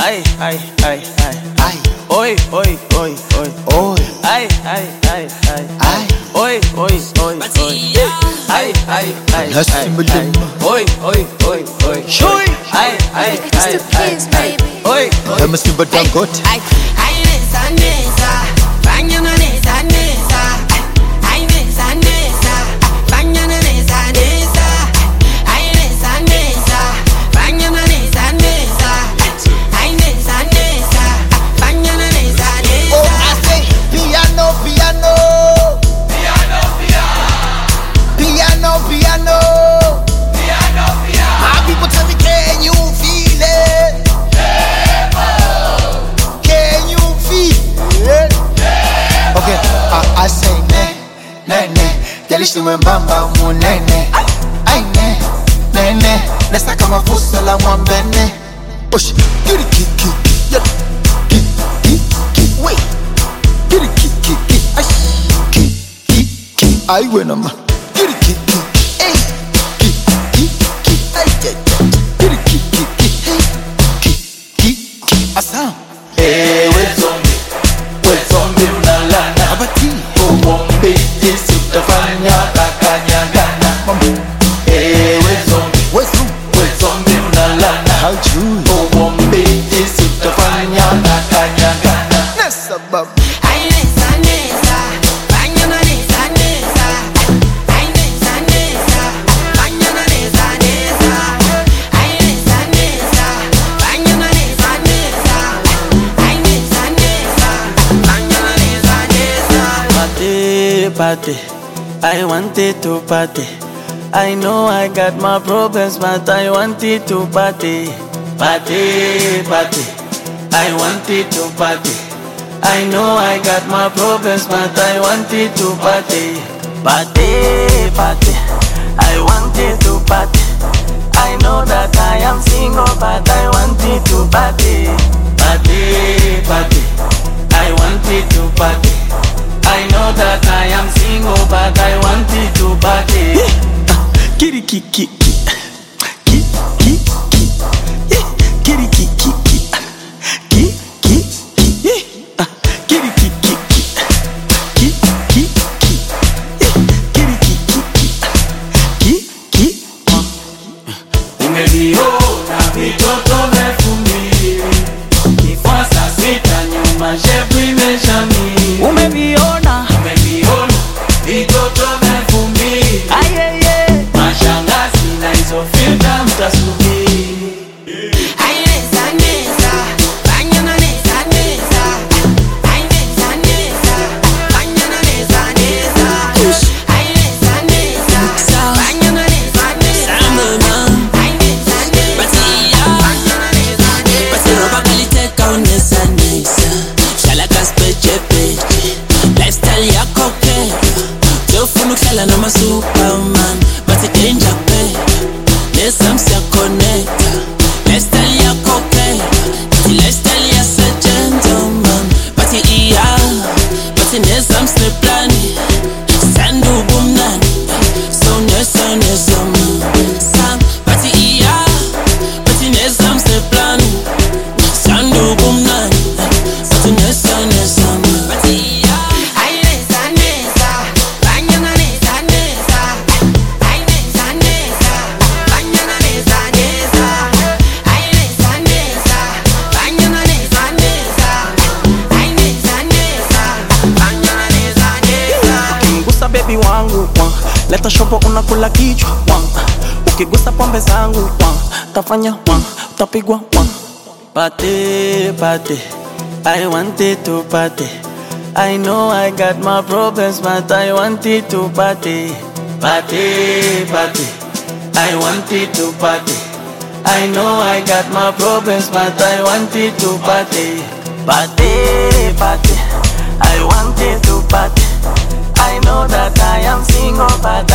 Ay, ay, ay, ay, ay. Oi, oi, oi, oi, oi. Ay, ay, ay, ay, ay. Oi, oi, oi, oi. Ay, ay, ay, ay. Oi, oi, oi, oi. Shui. Ay, ay, ay, ay, ay. Oi, oi. I'm a super damn good. Ay, nesa, nesa. Bañana nesa, nesa. Ay, nesa, nesa. Bañana nesa, nesa. Ay, nesa, nesa. Bañana nesa, nesa. Ay, nesa, nesa. Bañana nesa, nesa. Oh, I say piano, piano. Piano, piano. Piano, piano. Piano, piano. My people tell me, can you feel it? Can you feel it? Okay, I say ne, ne, ne. Jalishi mwembamba munene. Ay ne, ne, ne. Nesta kama fuso la mwambene. Osh, get it, kick, kick, yeah. Kick, kick, kick, wait. Get it, kick, kick, kick. Ay, kick, kick, kick. Ay, bueno, ma. Get it, kick, kick. Ay, kick, kick, kick. Ay, yeah, yeah. Get it, kick, kick, kick. Hey, kick, kick, kick. Asam. Eh, we zombie unalana. Abati. Uombe jinsi utafanya kakanyagana. Eh, we zombie unalana. How you? Uombe jinsi utafanya kakanyagana. Nessa, babu. Ay, nesa, nesa. Bañana nesa, nesa. Ay, nesa, nesa. Bañana nesa, nesa. Ay, nesa, nesa. Bañana nesa, nesa. Ay, nesa, nesa. Bañana nesa, nesa. Party, party, I wanted to party. I know I got my problems, but I wanted to party. Party, party, I wanted to party. I know I got my problems, but I wanted to party. Party, party, I wanted to party. I know that I am single, but I wanted to party. Party, party, I wanted to party. I know that I am single, but I wanted to party. Kitty, kitty, kitty, kitty, kitty, kitty, kitty, kitty, kitty, kitty, kitty. Umeviona vitoto vefumili, kifua saa sita nyuma shepu imeshamili. Umeviona vitoto vefumili, ayeye mashangazi na hizo filta mtasubiri. Ay, nesa, nesa. Bañana nesa, nesa. Ay, nesa, nesa. Bañana nesa, nesa. Ay, nesa, nesa. Bañana nesa, nesa. Ay, nesa, nesa. Bañana nesa, nesa. Basi roba kaliteka unesa nesa. Shala kaspeche peche. Lifestyle yako kera. Jofunu kala na Superman. Basi danger pe. Nesa msia connecta. Lifestyle yako kera. Basi lifestyle ya sa gentleman. Basi iya. Basi nesa msne plani. Sandu bumnani. So nesa nesa man. Sam. Basi iya. Basi nesa msne plani. Sandu bumnani. Basi nesa nesa man. Basi iya. Ay, nesa, nesa. Bañana nesa, nesa. Ay, nesa, nesa. Bañana nesa, nesa. Ay, nesa, nesa. Bañana nesa, nesa. Ay, nesa, nesa. Bañana nesa, nesa. Ukigusa baby wangu leta shopo unakula kichwa ukigusa pombe zangu tafanya utapigwa Party, party, I wanted to party. I know I got my problems, but I wanted to party. Party, party, I wanted to party. I know I got my problems, but I wanted to party. Party, party, I wanted to party. I know that I am single, but